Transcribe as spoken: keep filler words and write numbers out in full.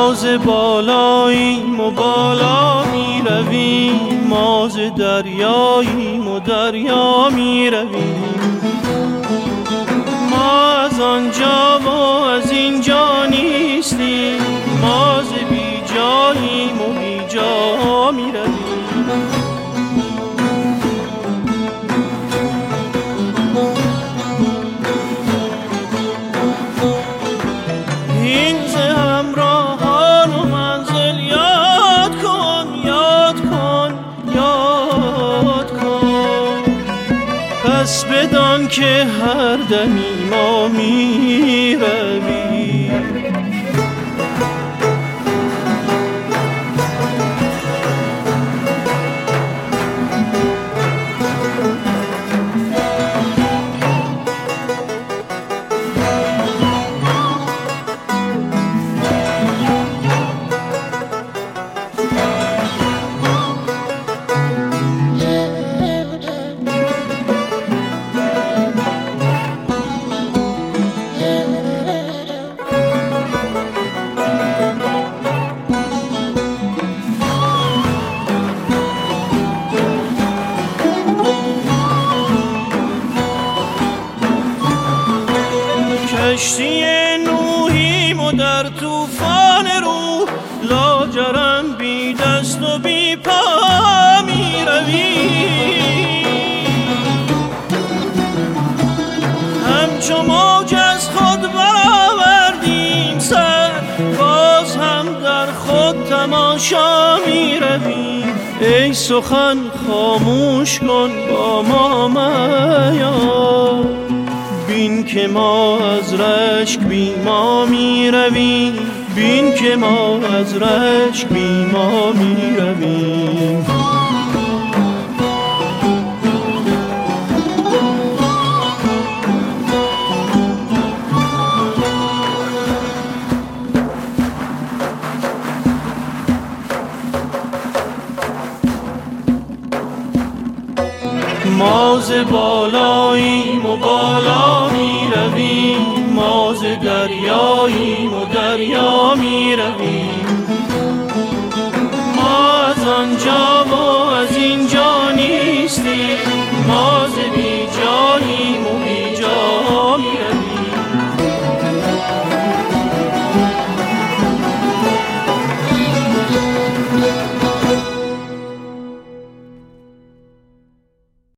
ما ز بالاییم و بالا می رویم، ما ز دریاییم و دریا می رویم. ما از آنجا و از اینجا نیستیم، ما ز بی جاییم و بی جا می رویم. پس بدان که هر دمی ما می رویم. کشتی نوحیم و در طوفان روح، لاجرم بی دست و بی پا می رویم. همچو موج از خود برآوردیم سر، باز هم در خود تماشا می رویم. ای سخن خاموش کن با ما میا، بین که ما از رشک بی ما می رویم، بین که ما از رشک بی ما می رویم. ما ز بالاییم و بالا می رویم، ما ز دریاییم و دریا می رویم. ما از آنجا و از اینجا نیستیم، ما ز بی جاییم